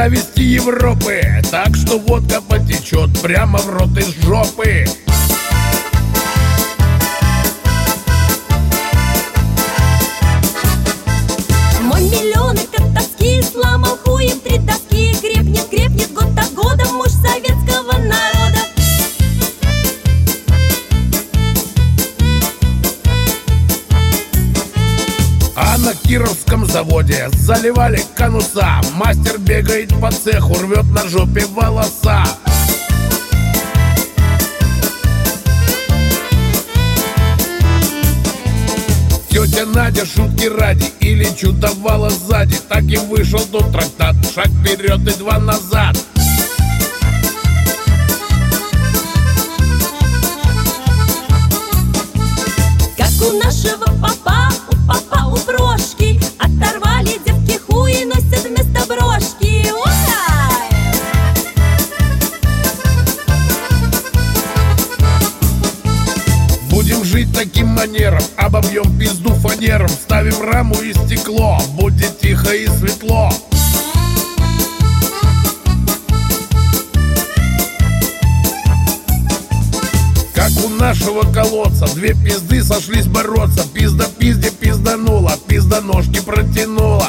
зависти Европы, так что водка потечет прямо в рот из жопы. Мой миллионы как тоски сломал хуем 3 доски. Крепнет, крепнет год за годом муж советского народа. А на Кировском заводе заливали конуса. Мастер бегает по цеху, рвет на жопе волоса. Тетя Надя, шутки ради, или чудовала сзади. Так и вышел тут трактат, шаг вперед и 2 назад. Как у нашего папа, у брошки оторвали девки хуи, носят вместо брошки. Ура! Будем жить таким манером, обобьем пизду фанером. Ставим раму и стекло, будет тихо и светло. Как у нашего колодца 2 пизды сошлись бороться. Пизда пизде пизданула, пизда ножки протянула.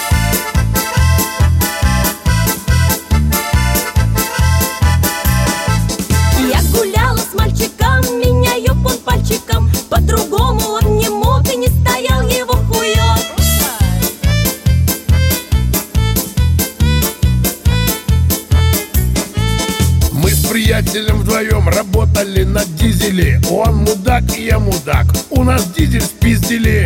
Я гуляла с мальчиком, меня ёб он пальчиком. По-другому он не мог и не стоял его хуёк. Мы с приятелем вдвоем работали на дизеле. Он мудак и я мудак, у нас дизель спиздили.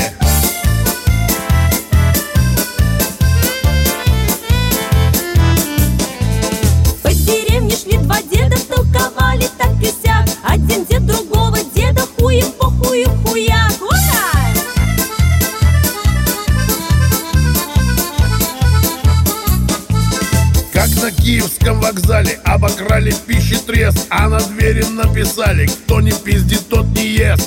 По деревне шли 2 деда, толковали так и сяк. Один дед другого деда хуем по хую хуяк. Ура! Как на Киевском вокзале обокрали пищетрез, а на двери написали: кто не пиздит, тот не ест.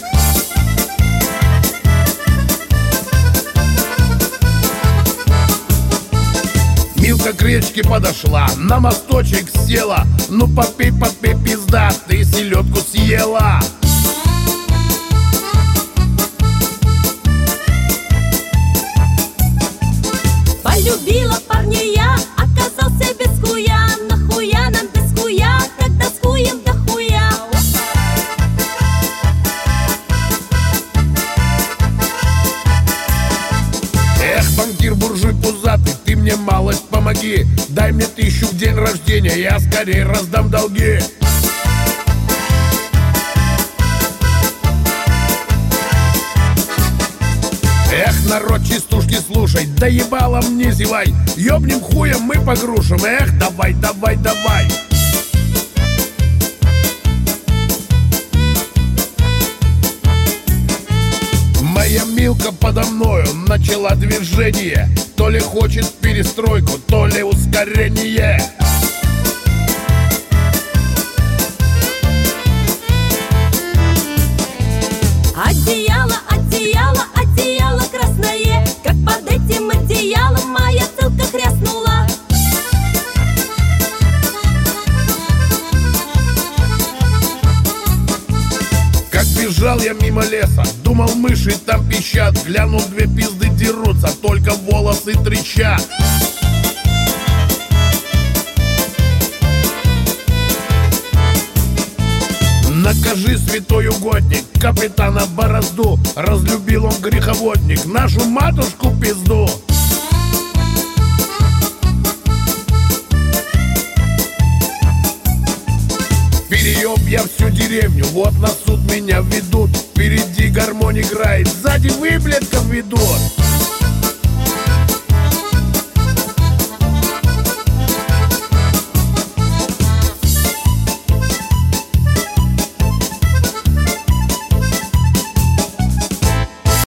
Милка к речке подошла, на мосточек села. Ну попей, попей, пизда, ты селедку съела. Полюбила парня я, оказался без хуя. Нахуя нам без хуя, когда с хуем до хуя? Эх, банкир буржуй пузатый, ты мне малость помоги. Дай мне 1000 в день рождения, я скорее раздам долги. Эх, народ, частушки слушай, да ебало мне зевай. Ёбнем хуем мы по грушам, эх, давай, давай, давай. Моя Милка подо мною начала движение. То ли хочет перестройку, то ли ускорение. Одеяло, одеяло, одеяло красное. Как под этим одеялом моя целка хряснула. Как бежал я мимо леса, думал, мыши там пищат. Глянул, 2 пизды дерутся, только волосы трещат. Накажи, святой угодник, капитана Борозду. Разлюбил он греховодник, нашу матушку пизду. Перееб я всю деревню, вот на суд меня ведут. Впереди гармонь играет, сзади выблетков ведут.